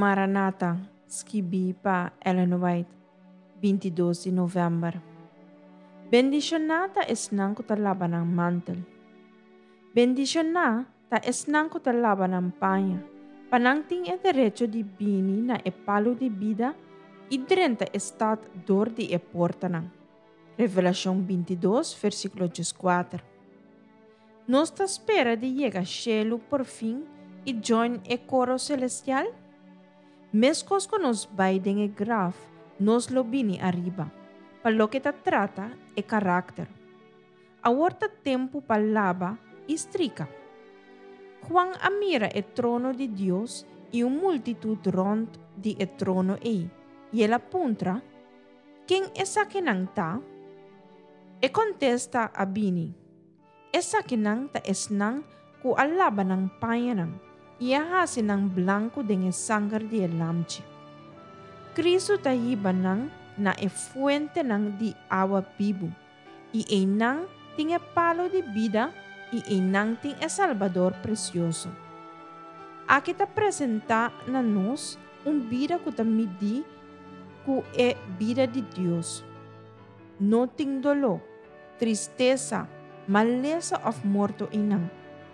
Maranata, Skibi pa Ellen White, 22 de novembro. Bendicionata esnang ko talaba ng mantel. Bendicionata ta esnang ko talaba ng panya. Panangting e derecho di bini na e palo di vida, idrenta estat dor di e porta nang. Revelação 22, versículo 4. Nos ta espera de llegar cielo por fim e join e coro celestial? Mescos con nos baiden e graf, nos lo bini arriba, pa lo que ta trata e carácter. Aorta tempo palaba e strica. Juan amira e trono de Dios e multitud rond di e trono e ela puntra, quem essa que não ta? E contesta a bini, essa que não ta esnang ku alaba ng payanang, iahasi ng blanco den e sangar di lamchi. Cristo tahiba nang na e fuente nang di awa bibu, e nang ting e palo di vida, e nang ting e salvador precioso. Aqui ta presenta na nós vida ku ta midi ku e vida de Deus. No ting dolo, tristeza, maleza of morto inang.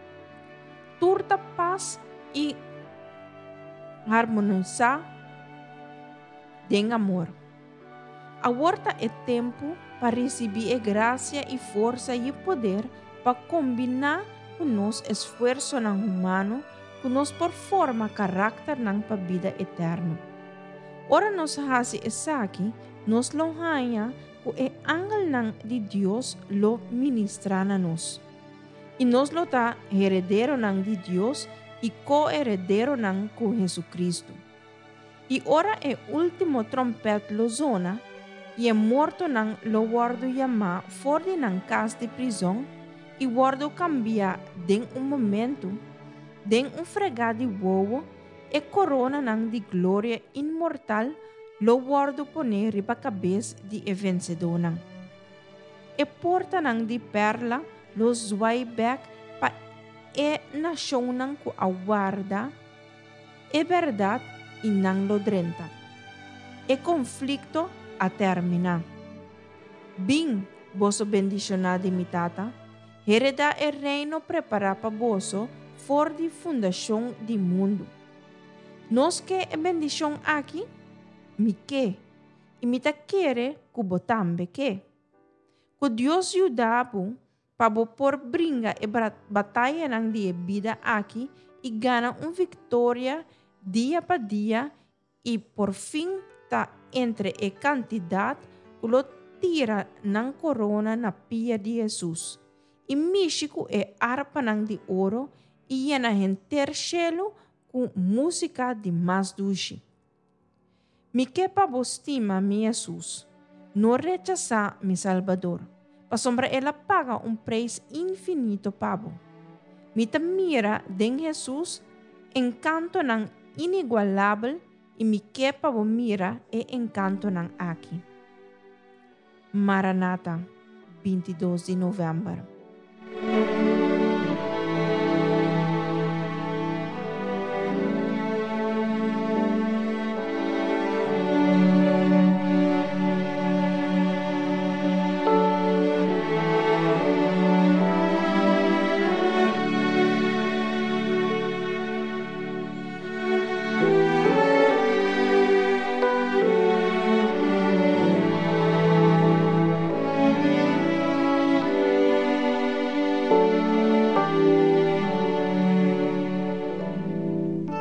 Turta paz e harmoniosa den amor. Agora é tempo para receber a graça e força e poder para combinar com nosso esforço ng humano com nos por forma carácter ng pabida eterno. Ora nos hasi esaki, nos lonhaya o e angel ng di Dios lo ministra na nos. E nos lo ta heredero ng di Dios e co-heredero ng ku Jesucristo. E ora e ultimo trompet lo zona, e é morto ng lo guardo yama fora ng casa de prisão, e guardo cambia den momento, den fregado de wowo, e corona ng di glória imortal, lo guardo poner riba cabeça de vencedor nang. E porta ng di perla, lo zwaiback pa e nasyon ng ku aguarda, e verdad inang lo drenta. E conflicto a termina. Bing, boso bendicionado imitata, hereda e reino prepara pa boso for di fundação di mundo. Nos que e bendição aqui, mi que, imita quere kubotambe que. Ku Dios yudapo, pabo por bringa e batalha ng di vida aqui e gana vitória dia pa dia e por fim ta entre e quantidade ulo tira ng corona na pia de Jesus. E México e harpa ng di oro e na henter cielo com música de mais duche. Mi que pabostima mi Jesus, no rechaza mi Salvador, pa sombra ela paga preço infinito pabo. Mi mira den Jesus, encanto ng inigualável e mi que pabo mira e encanto ng aki. Maranata, 22 de novembro.